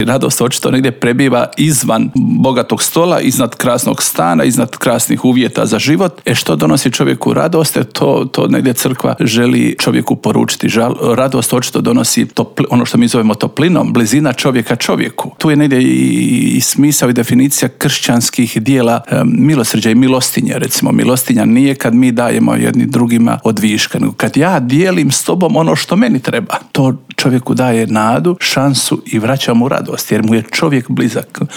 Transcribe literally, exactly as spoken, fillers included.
Radost očito negdje prebiva izvan bogatog stola, iznad krasnog stana, iznad krasnih uvjeta za život. E što donosi čovjeku radost? E to, to negdje crkva želi čovjeku poručiti. Žal, radost očito donosi topli, ono što mi zovemo toplinom, blizina čovjeka čovjeku. Tu je negdje i, i smisao i definicija kršćanskih dijela e, milosrđa i milostinje. Recimo, milostinja nije kad mi dajemo jedni drugima od viška, nego kad ja dijelim s tobom ono što meni treba. To čovjeku daje nadu, šansu i vraća mu radost, jer mu je čovjek blizak.